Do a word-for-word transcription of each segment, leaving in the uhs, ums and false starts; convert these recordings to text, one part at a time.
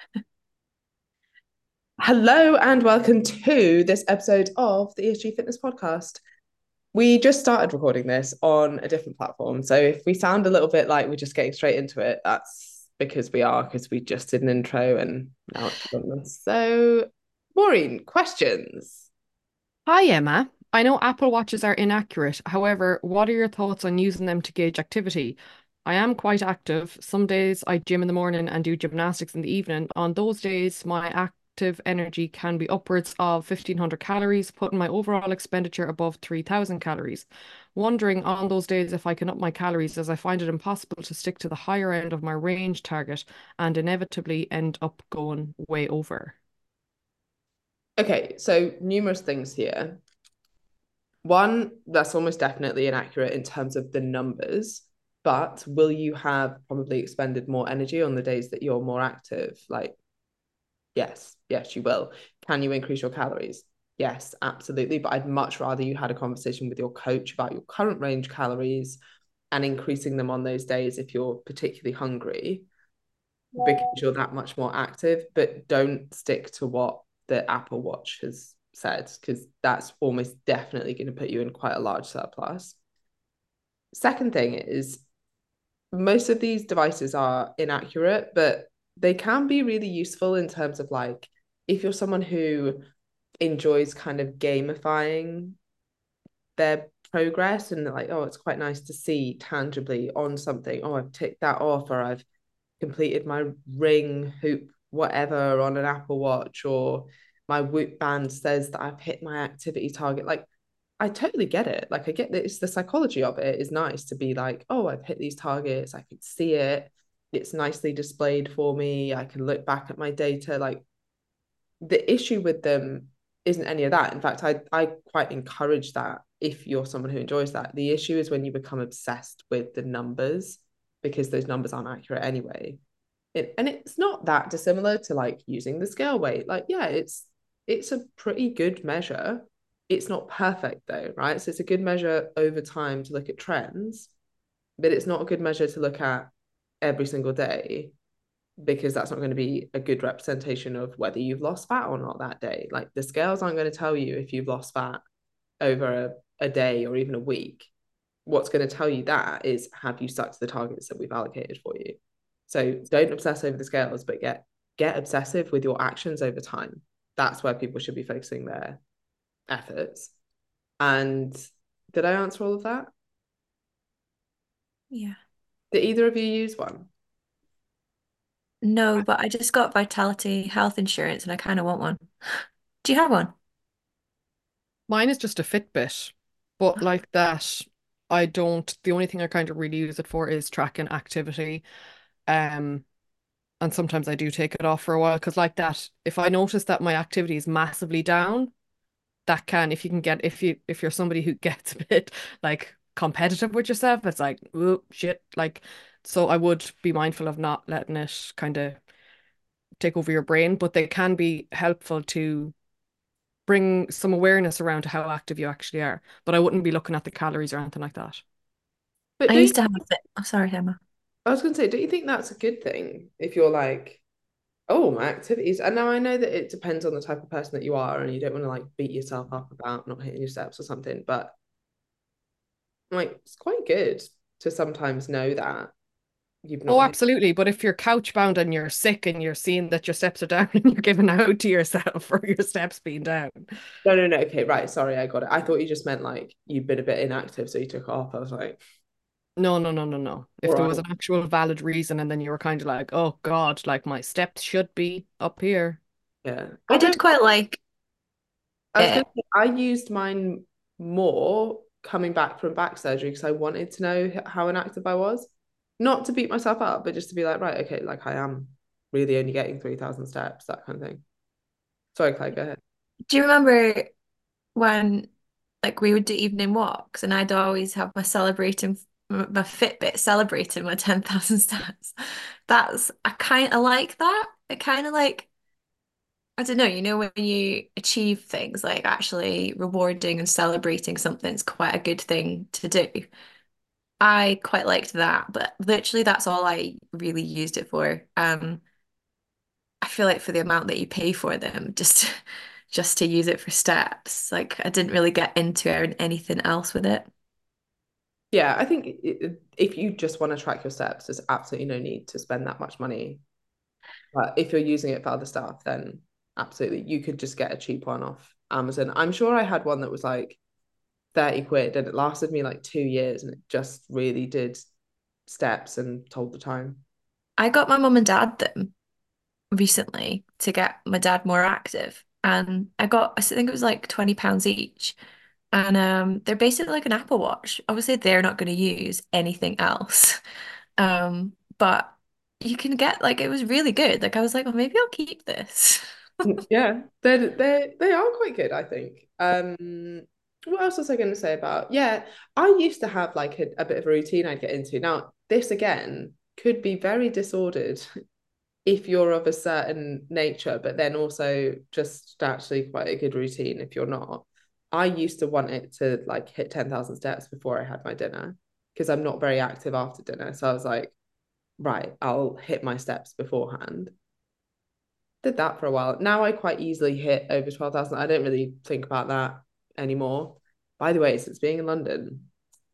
Hello and welcome to this episode of the E S G Fitness Podcast. We just started recording this on a different platform. So if we sound a little bit like we're just getting straight into it, that's because we are, because we just did an intro and now it's pointless. So, Maureen, questions. Hi, Emma. I know Apple Watches are inaccurate. However, what are your thoughts on using them to gauge activity? I am quite active. Some days I gym in the morning and do gymnastics in the evening. On those days, my active energy can be upwards of fifteen hundred calories, putting my overall expenditure above three thousand calories. Wondering on those days if I can up my calories, as I find it impossible to stick to the higher end of my range target and inevitably end up going way over. Okay, so numerous things here. One, that's almost definitely inaccurate in terms of the numbers, but will you have probably expended more energy on the days that you're more active? Like, yes, yes, you will. Can you increase your calories? Yes, absolutely. But I'd much rather you had a conversation with your coach about your current range calories and increasing them on those days if you're particularly hungry, because you're that much more active. But don't stick to what the Apple Watch has said, because that's almost definitely going to put you in quite a large surplus. Second thing is, most of these devices are inaccurate, but they can be really useful in terms of like if you're someone who enjoys kind of gamifying their progress and like, oh, it's quite nice to see tangibly on something. Oh, I've ticked that off, or I've completed my ring hoop, whatever, on an Apple Watch, or my Whoop band says that I've hit my activity target. Like, I totally get it. Like, I get that it's the psychology of it is nice to be like, oh, I've hit these targets. I can see it. It's nicely displayed for me. I can look back at my data. Like, the issue with them isn't any of that. In fact, I I quite encourage that if you're someone who enjoys that. The issue is when you become obsessed with the numbers because those numbers aren't accurate anyway. It, and it's not that dissimilar to like using the scale weight. Like, yeah, it's it's a pretty good measure. It's not perfect though, right? So it's a good measure over time to look at trends, but it's not a good measure to look at every single day because that's not going to be a good representation of whether you've lost fat or not that day. Like the scales aren't going to tell you if you've lost fat over a, a day or even a week. What's going to tell you that is have you stuck to the targets that we've allocated for you? So don't obsess over the scales, but get get obsessive with your actions over time. That's where people should be focusing their efforts. And did I answer all of that? Yeah. Did either of you use one? No, but I just got Vitality health insurance and I kind of want one. Do you have one? Mine is just a Fitbit, but like that, I don't. The only thing I kind of really use it for is tracking activity. Um, and sometimes I do take it off for a while because, like that, if I notice that my activity is massively down, that can, if you can get, if you, if you're somebody who gets a bit like competitive with yourself, it's like, oh shit, like, so I would be mindful of not letting it kind of take over your brain, but they can be helpful to bring some awareness around to how active you actually are. But I wouldn't be looking at the calories or anything like that. But I don't you, used to have it. Oh, sorry, Emma. I was going to say, don't you think that's a good thing if you're like, oh, my activities. And now I know that it depends on the type of person that you are, and you don't want to like beat yourself up about not hitting your steps or something. But like, it's quite good to sometimes know that you've Oh, not hit. absolutely. But if you're couch bound and you're sick and you're seeing that your steps are down and you're giving out to yourself for your steps being down. No, no, no. Okay, right. Sorry, I got it. I thought you just meant like you've been a bit inactive, so you took off. I was like, No, no, no, no, no. all If there was right. an actual valid reason and then you were kind of like, oh God, like my steps should be up here. Yeah. I Although did quite like I was going it. to say, I used mine more coming back from back surgery because I wanted to know how inactive I was. Not to beat myself up, but just to be like, right, okay, like I am really only getting three thousand steps, that kind of thing. Sorry, Claire, go ahead. Do you remember when like we would do evening walks and I'd always have my celebrating my Fitbit celebrating my ten thousand steps. That's I kind of like that. It kind of like I don't know, you know, when you achieve things like actually rewarding and celebrating something's quite a good thing to do. I quite liked that, but literally that's all I really used it for. Um, I feel like for the amount that you pay for them, just just to use it for steps, like I didn't really get into anything else with it. Yeah, I think if you just want to track your steps, there's absolutely no need to spend that much money. But if you're using it for other stuff, then absolutely, you could just get a cheap one off Amazon. I'm sure I had one that was like thirty quid and it lasted me like two years and it just really did steps and told the time. I got my mum and dad them recently to get my dad more active. And I got, I think it was like twenty pounds each. And um, they're basically like an Apple Watch. Obviously, they're not going to use anything else. Um, but you can get like it was really good. Like I was like, well, maybe I'll keep this. Yeah, they they they are quite good, I think. Um, what else was I going to say about? Yeah, I used to have like a, a bit of a routine I'd get into. Now, this again could be very disordered if you're of a certain nature, but then also just actually quite a good routine if you're not. I used to want it to like hit ten thousand steps before I had my dinner because I'm not very active after dinner. So I was like, right, I'll hit my steps beforehand. Did that for a while. Now I quite easily hit over twelve thousand. I don't really think about that anymore. By the way, since being in London,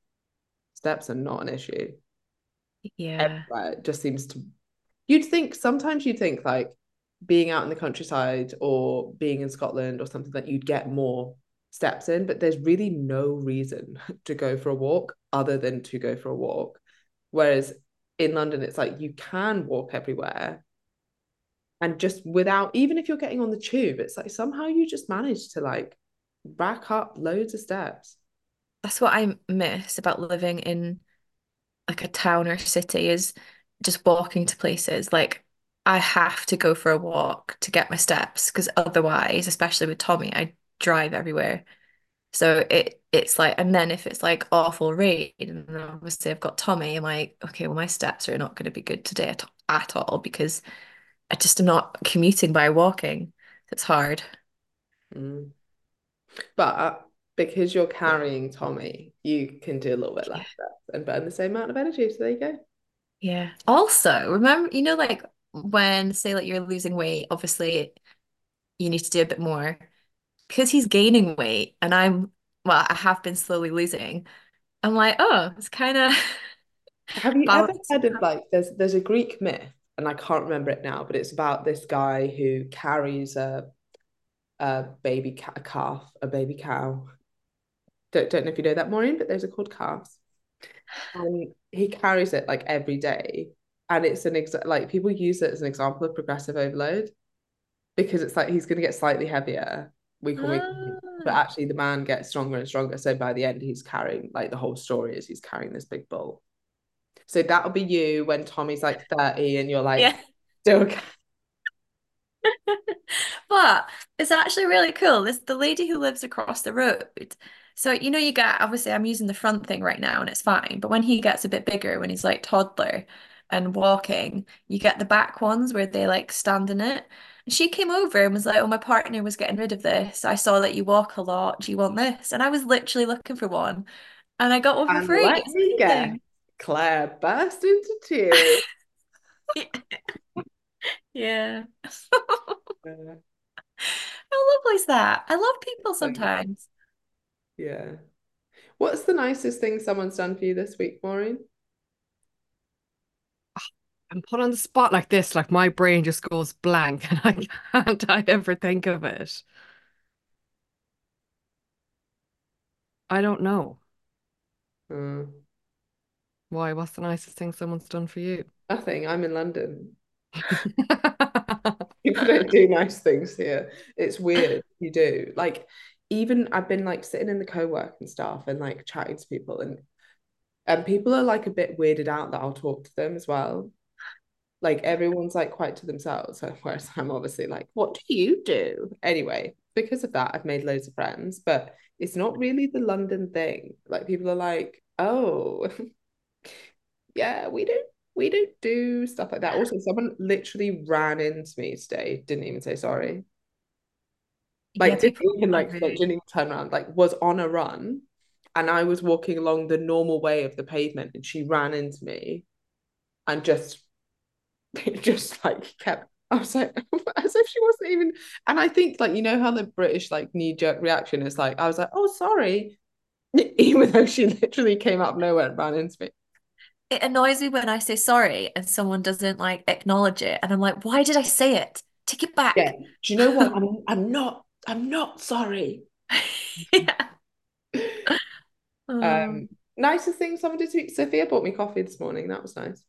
steps are not an issue. Yeah. Everywhere it just seems to, you'd think, sometimes you'd think like being out in the countryside or being in Scotland or something that you'd get more steps in, but there's really no reason to go for a walk other than to go for a walk. Whereas in London, it's like you can walk everywhere and just without, even if you're getting on the tube, it's like somehow you just manage to like rack up loads of steps. That's what I miss about living in like a town or city is just walking to places. Like I have to go for a walk to get my steps because otherwise, especially with Tommy, I drive everywhere. So it it's like, and then if it's like awful rain, and then obviously I've got Tommy, I'm like, okay, well my steps are not going to be good today at, at all because I just am not commuting by walking. It's hard. Mm. But because you're carrying Tommy, you can do a little bit Yeah. less steps and burn the same amount of energy. So there you go. Yeah. Also, remember, you know, like when say like you're losing weight, obviously you need to do a bit more because he's gaining weight and I'm, well, I have been slowly losing. I'm like, oh, it's kind of Have you ever balanced. heard of like there's there's a Greek myth and I can't remember it now, but it's about this guy who carries a a baby ca- a calf, a baby cow. Don't don't know if you know that, Maureen, but those are called calves. And he carries it like every day. And it's an exa like people use it as an example of progressive overload because it's like he's going to get slightly heavier week on week. But Ah, actually, the man gets stronger and stronger. So by the end, he's carrying like the whole story is he's carrying this big bull. So that'll be you when Tommy's like thirty and you're like yeah. still. But it's actually really cool. This the lady who lives across the road. So you know you get obviously I'm using the front thing right now and it's fine. But when he gets a bit bigger, when he's like toddler and walking, you get the back ones where they like stand in it. And she came over and was like, "Oh, my partner was getting rid of this. I saw that you walk a lot. Do you want this?" And I was literally looking for one, and I got one for And free. let It's me guess, amazing. Claire burst into tears. Yeah. Uh, How lovely is that? I love people so sometimes. yeah. What's the nicest thing someone's done for you this week, Maureen? I'm put on the spot like this, like my brain just goes blank and I can't I ever think of it. I don't know. Hmm. Why? What's the nicest thing someone's done for you? Nothing. I'm in London. People don't do nice things here. It's weird. You do. Like, even I've been like sitting in the co-work and stuff and like chatting to people and and people are like a bit weirded out that I'll talk to them as well. Like everyone's like quite to themselves. Whereas I'm obviously like, what do you do? Anyway, because of that, I've made loads of friends, but it's not really the London thing. Like people are like, oh, yeah, we don't we don't do stuff like that. Also, someone literally ran into me today, didn't even say sorry. Yeah, Like didn't people even are like like, rude. didn't even turn around, like was on a run. And I was walking along the normal way of the pavement and she ran into me and just just like kept I was like, as if she wasn't even. And I think, like, you know how the British like knee-jerk reaction is like, I was like, oh, sorry, even though she literally came out of nowhere and ran into me. It annoys me when I say sorry and someone doesn't like acknowledge it. And I'm like, why did I say it? Take it Yeah. back. Do you know what? I'm I'm not I'm not sorry. Yeah. Um, Um, nicest thing someone did to me. Sophia bought me coffee this morning. That was nice.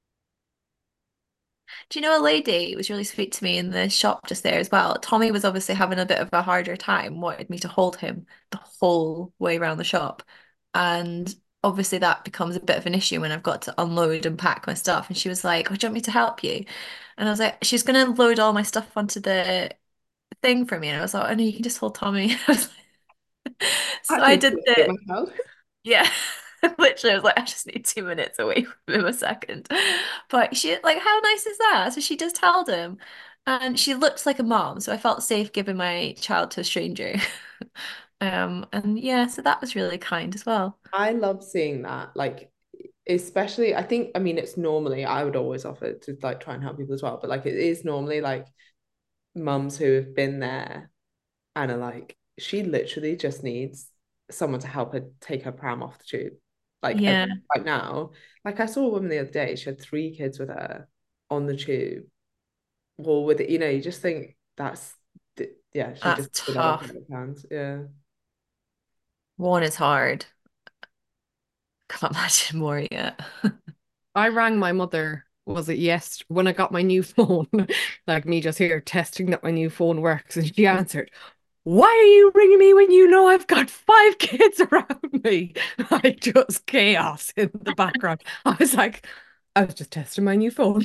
do you know a lady was really sweet to me in the shop just there as well? Tommy was obviously having a bit of a harder time, wanted me to hold him the whole way around the shop. And obviously that becomes a bit of an issue when I've got to unload and pack my stuff. And she was like, oh, do you want me to help you? And I was like, she's gonna load all my stuff onto the thing for me. And I was like, oh no, you can just hold Tommy. I was like, so I Actually, did do it the myself. yeah. Literally, I was like, I just need two minutes away from him a second. But she, like, how nice is that? So she just held him. And she looks like a mom, so I felt safe giving my child to a stranger. Um, and yeah, so that was really kind as well. I love seeing that. Like, especially, I think, I mean, it's normally, I would always offer to like try and help people as well, but like, it is normally like mums who have been there and are like, she literally just needs someone to help her take her pram off the tube. Like, Yeah, right now, like, I saw a woman the other day, she had three kids with her on the tube, or with it, you know, you just think that's, yeah, she that's just did everything tough. with her hands. Yeah. One is hard. Can't imagine more yet. I rang my mother, was it yes, when I got my new phone, like me just here testing that my new phone works, and she answered, why are you ringing me when you know I've got five kids around me? Like just chaos in the background. I was like, I was just testing my new phone.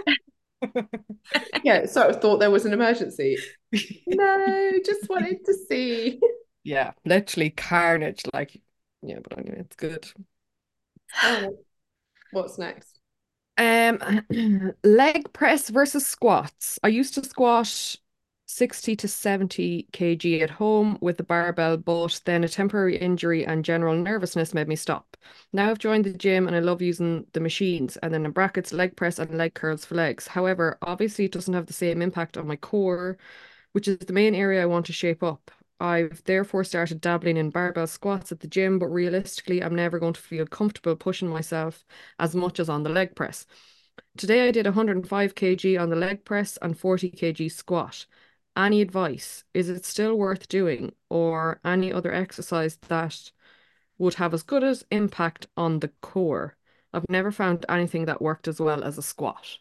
Yeah, sort of thought there was an emergency. No, just wanted to see. Yeah, literally carnage. Like, yeah, but anyway, it's good. All right, what's next? Um, leg press versus squats. I used to squat sixty to seventy kilograms at home with the barbell, but then a temporary injury and general nervousness made me stop. Now I've joined the gym and I love using the machines, and then in brackets, leg press and leg curls for legs. However, obviously it doesn't have the same impact on my core, which is the main area I want to shape up. I've therefore started dabbling in barbell squats at the gym, but realistically, I'm never going to feel comfortable pushing myself as much as on the leg press. Today I did one hundred five kilograms on the leg press and forty kilograms squat. Any advice? Is it still worth doing, or any other exercise that would have as good as impact on the core? I've never found anything that worked as well as a squat.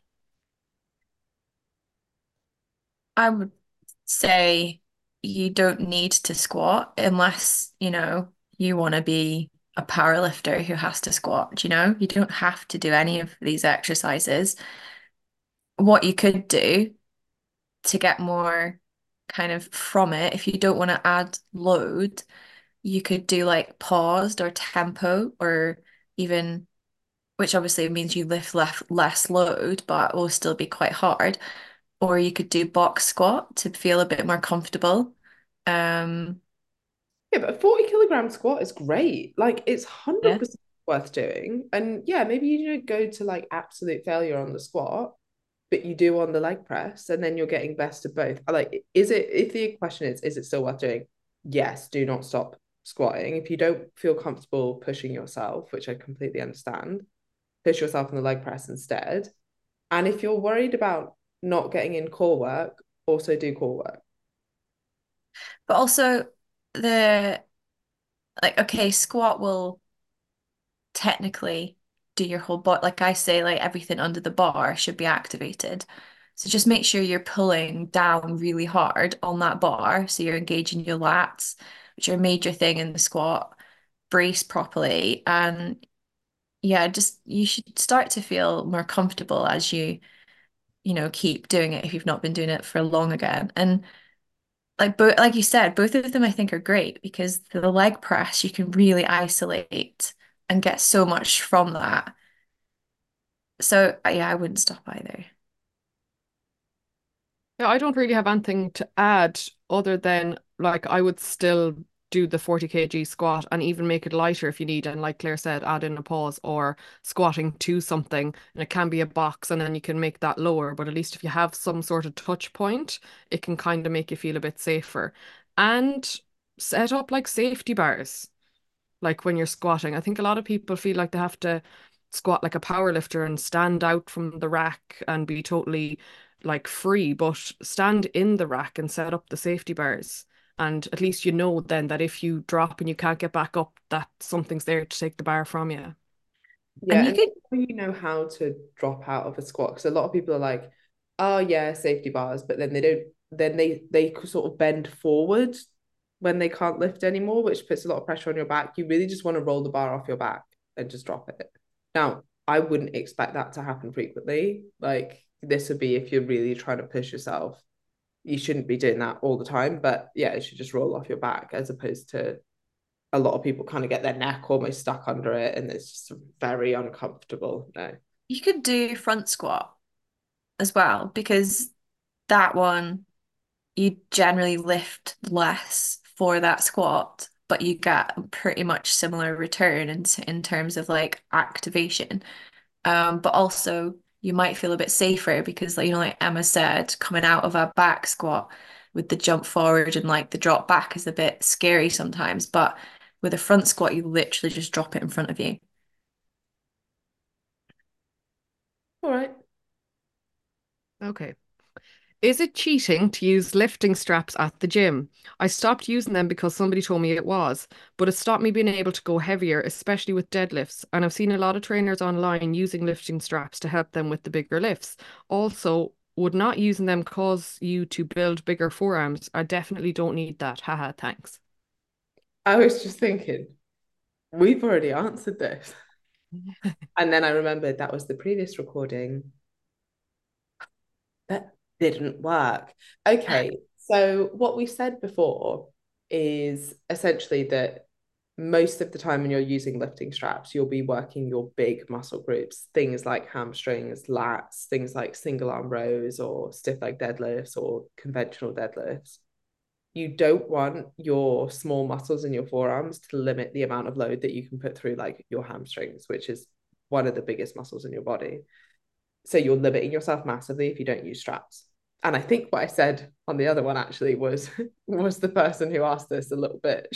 I would say you don't need to squat unless, you know, you want to be a power lifter who has to squat, you know? You don't have to do any of these exercises. What you could do to get more kind of from it, if you don't want to add load, you could do like paused or tempo or even, which obviously means you lift less less load, but will still be quite hard. Or you could do box squat to feel a bit more comfortable. Um, Yeah, but a forty kilogram squat is great. Like, it's yeah. one hundred percent worth doing. And yeah, maybe you don't go to like absolute failure on the squat, but you do on the leg press, and then you're getting best of both. Like, is it, if the question is, is it still worth doing? Yes, do not stop squatting. If you don't feel comfortable pushing yourself, which I completely understand, push yourself on the leg press instead. And if you're worried about not getting in core work, also do core work. But also the like okay, squat will technically do your whole body. Like I say, like everything under the bar should be activated. So just make sure you're pulling down really hard on that bar. So you're engaging your lats, which are a major thing in the squat. Brace properly. And yeah, just you should start to feel more comfortable as you, you know, keep doing it if you've not been doing it for long again. And like both like you said, both of them I think are great because the leg press you can really isolate and get so much from that. So uh, yeah, I wouldn't stop either. Yeah, I don't really have anything to add other than like I would still do the forty kilograms squat and even make it lighter if you need. And like Claire said, add in a pause or squatting to something. And it can be a box and then you can make that lower. But at least if you have some sort of touch point, it can kind of make you feel a bit safer. And set up like safety bars, like when you're squatting. I think a lot of people feel like they have to squat like a power lifter and stand out from the rack and be totally like free, but stand in the rack and set up the safety bars. And at least you know then that if you drop and you can't get back up, that something's there to take the bar from you. Yeah, And you and could, you know how to drop out of a squat because a lot of people are like, oh yeah, safety bars, but then they don't, then they they sort of bend forward when they can't lift anymore, which puts a lot of pressure on your back. You really just want to roll the bar off your back and just drop it. Now, I wouldn't expect that to happen frequently. Like this would be if you're really trying to push yourself. You shouldn't be doing that all the time, but yeah, it should just roll off your back as opposed to a lot of people kind of get their neck almost stuck under it and it's just very uncomfortable. No. you could do front squat as well because that one you generally lift less for that squat, but you get pretty much similar return in, in terms of like activation. Um, but also you might feel a bit safer because, like, you know, like Emma said, coming out of a back squat with the jump forward and like the drop back is a bit scary sometimes. But with a front squat, you literally just drop it in front of you. All right. Okay. Is it cheating to use lifting straps at the gym? I stopped using them because somebody told me it was, but it stopped me being able to go heavier, especially with deadlifts. And I've seen a lot of trainers online using lifting straps to help them with the bigger lifts. Also, would not using them cause you to build bigger forearms? I definitely don't need that. Haha, thanks. I was just thinking, we've already answered this. And then I remembered that was the previous recording that didn't work. Okay, so what we said before is essentially that most of the time when you're using lifting straps, you'll be working your big muscle groups, things like hamstrings, lats, things like single arm rows or stiff leg deadlifts or conventional deadlifts. You don't want your small muscles in your forearms to limit the amount of load that you can put through like your hamstrings, which is one of the biggest muscles in your body. So you're limiting yourself massively if you don't use straps. And I think what I said on the other one actually was was the person who asked this a little bit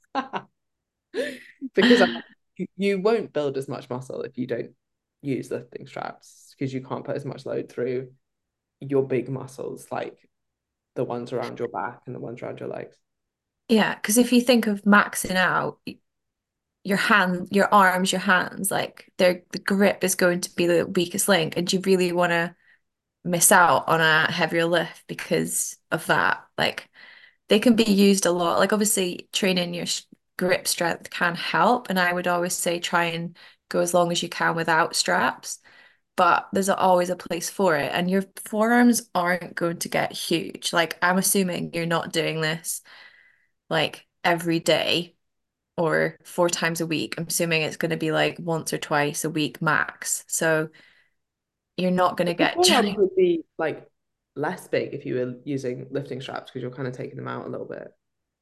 because I'm like, you won't build as much muscle if you don't use lifting straps because you can't put as much load through your big muscles like the ones around your back and the ones around your legs. Yeah, because if you think of maxing out, your hand, your arms, your hands, like their the grip is going to be the weakest link, and you really want to miss out on a heavier lift because of that. Like they can be used a lot. Like obviously training your grip strength can help, and I would always say try and go as long as you can without straps. But there's always a place for it, and your forearms aren't going to get huge. Like I'm assuming you're not doing this like every day or four times a week. I'm assuming it's going to be like once or twice a week max. So you're not going to The get forearms would be like less big if you were using lifting straps because you're kind of taking them out a little bit.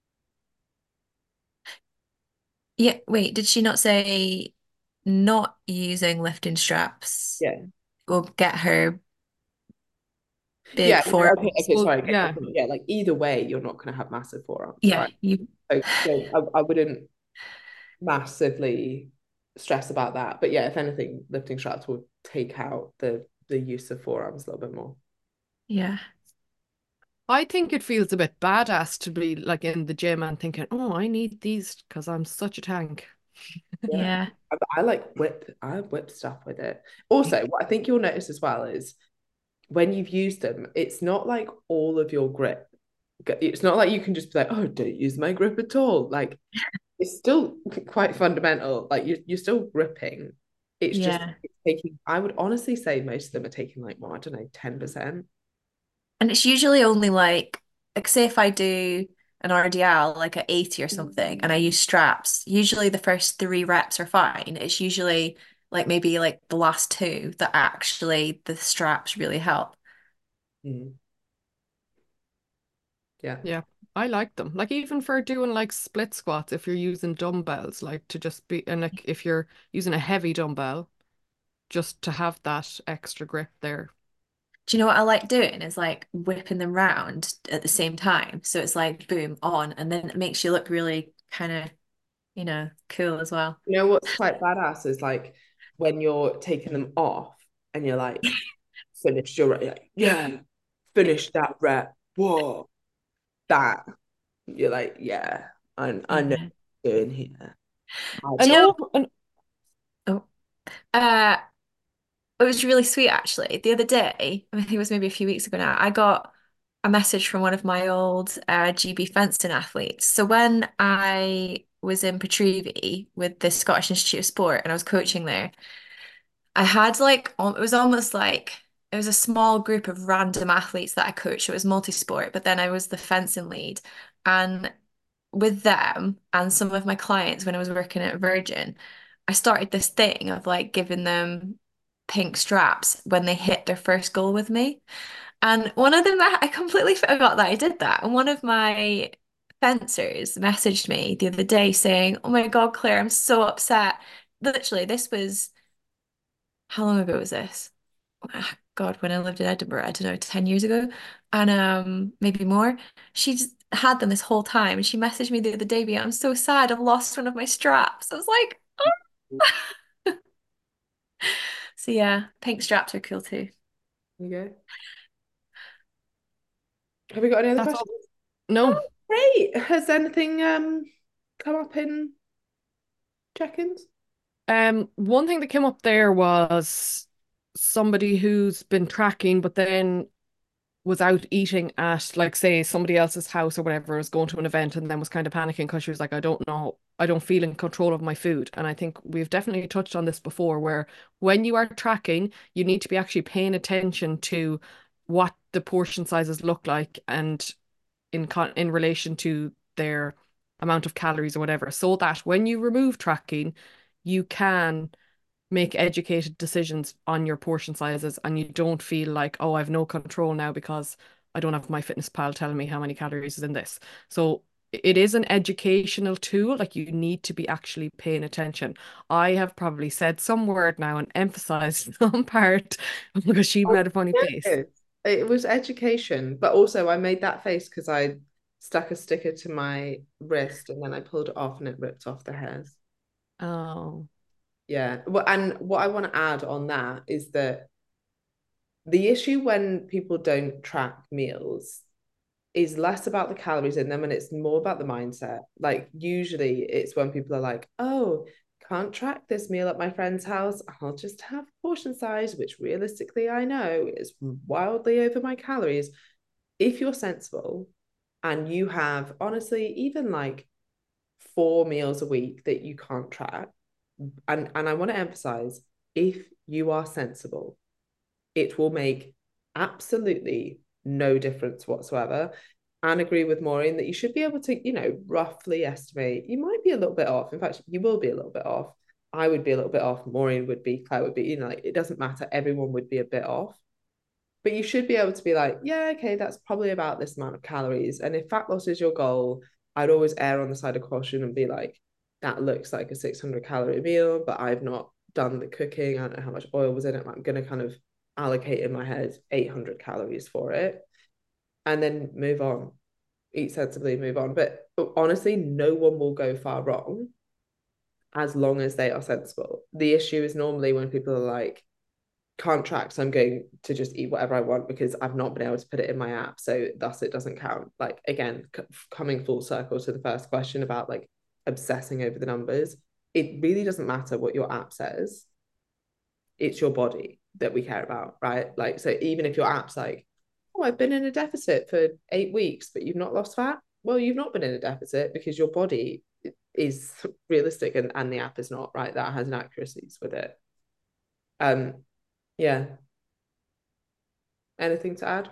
Yeah, wait, did she not say not using lifting straps Yeah. will get her big Yeah. forearms? Okay. Okay. Well, Sorry. Okay, yeah. okay, yeah. Like either way, you're not going to have massive forearms, Yeah, right? you So, so I, I wouldn't massively stress about that. But yeah, if anything, lifting straps will take out the the use of forearms a little bit more. yeah. I think it feels a bit badass to be like in the gym and thinking, oh, I need these because I'm such a tank. Yeah. Yeah. I, I like whip, I whip stuff with it. Also, what I think you'll notice as well is when you've used them, it's not like all of your grip. It's not like you can just be like, oh, don't use my grip at all. Like it's still quite fundamental. Like you, you're still gripping. It's just Yeah. taking, I would honestly say most of them are taking like, well, I don't know, ten percent. And it's usually only like like say if I do an R D L like at eighty or something and I use straps, usually the first three reps are fine. It's usually like maybe like the last two that actually the straps really help. Mm. Yeah. Yeah. I like them. Like even for doing like split squats, if you're using dumbbells, like to just be, and like if you're using a heavy dumbbell, just to have that extra grip there. Do you know what I like doing is like whipping them round at the same time. So it's like boom on, and then it makes you look really kind of, you know, cool as well. You know what's quite badass is like when you're taking them off and you're like, finish your rep. You're like, yeah, finish that rep. Whoa, that. You're like, yeah, I, I know Yeah. what I'm doing here. Do And you know? all, and Oh, uh, it was really sweet actually. The other day, I think it was maybe a few weeks ago now, I got a message from one of my old uh, G B fencing athletes. So when I was in Petrivy with the Scottish Institute of Sport and I was coaching there, I had like al- it was almost like it was a small group of random athletes that I coached. It was multi-sport, but then I was the fencing lead. And with them and some of my clients when I was working at Virgin, I started this thing of like giving them pink straps when they hit their first goal with me. And one of them, I completely forgot that I did that. And one of my fencers messaged me the other day saying, "Oh my God, Claire, I'm so upset." Literally, this was how long ago was this? Ah, God, when I lived in Edinburgh, I don't know, ten years ago, and um, maybe more. She just had them this whole time, and she messaged me the other day, being, "I'm so sad, I've lost one of my straps." I was like, so yeah, pink straps are cool too. You go. Have we got any other that's questions? all. No. Oh, great. Has anything um come up in check-ins? Um, one thing that came up there was somebody who's been tracking, but then was out eating at, like, say, somebody else's house or whatever, was going to an event and then was kind of panicking because she was like, I don't know, I don't feel in control of my food. And I think we've definitely touched on this before, where when you are tracking, you need to be actually paying attention to what the portion sizes look like and in con in relation to their amount of calories or whatever, so that when you remove tracking, you can make educated decisions on your portion sizes and you don't feel like, oh, I've no control now because I don't have my fitness pal telling me how many calories is in this. So it is an educational tool. Like you need to be actually paying attention. I have probably said some word now and emphasized some part because she Oh, made a funny face. good. It was education, but also I made that face because I stuck a sticker to my wrist and then I pulled it off and it ripped off the hairs. Oh, Yeah. Well, and what I want to add on that is that the issue when people don't track meals is less about the calories in them and it's more about the mindset. Like usually it's when people are like, oh, can't track this meal at my friend's house. I'll just have portion size, which realistically I know is wildly over my calories. If you're sensible and you have honestly even like four meals a week that you can't track, and, and I want to emphasize, if you are sensible, it will make absolutely no difference whatsoever. And agree with Maureen that you should be able to, you know, roughly estimate. You might be a little bit off. In fact, you will be a little bit off. I would be a little bit off. Maureen would be, Claire would be, you know, like it doesn't matter. Everyone would be a bit off. But you should be able to be like, yeah, okay, that's probably about this amount of calories. And if fat loss is your goal, I'd always err on the side of caution and be like, that looks like a six hundred calorie meal, but I've not done the cooking. I don't know how much oil was in it. I'm going to kind of allocate in my head eight hundred calories for it and then move on, eat sensibly, move on. But honestly, no one will go far wrong as long as they are sensible. The issue is normally when people are like, can't track, so I'm going to just eat whatever I want because I've not been able to put it in my app, so thus it doesn't count. Like again, c- coming full circle to the first question about like obsessing over the numbers, it really doesn't matter what your app says. It's your body that we care about, right? Like, so even if your app's like, oh, I've been in a deficit for eight weeks, but you've not lost fat. Well, you've not been in a deficit because your body is realistic and, and the app is not, right? That has inaccuracies with it. Um, yeah. Anything to add?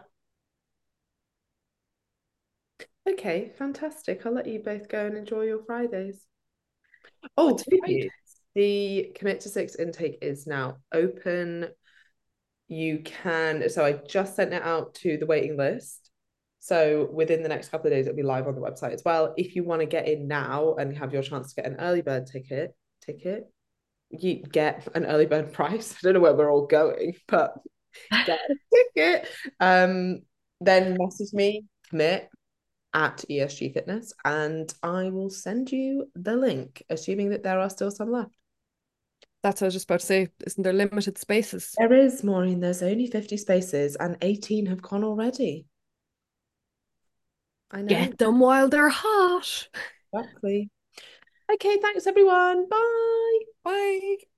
Okay, fantastic. I'll let you both go and enjoy your Fridays. Oh, it's good Friday. news. The Commit to Six intake is now open. You can, so I just sent it out to the waiting list. So within the next couple of days, it'll be live on the website as well. If you want to get in now and have your chance to get an early bird ticket, ticket, you get an early bird price. I don't know where we're all going, but get a ticket. Um, then message me, commit at E S G Fitness, and I will send you the link, assuming that there are still some left. That's what I was just about to say. Isn't there limited spaces? There is, Maureen. There's only fifty spaces, and eighteen have gone already. I know. Get them while they're hot. Exactly. Okay, thanks everyone. Bye. Bye.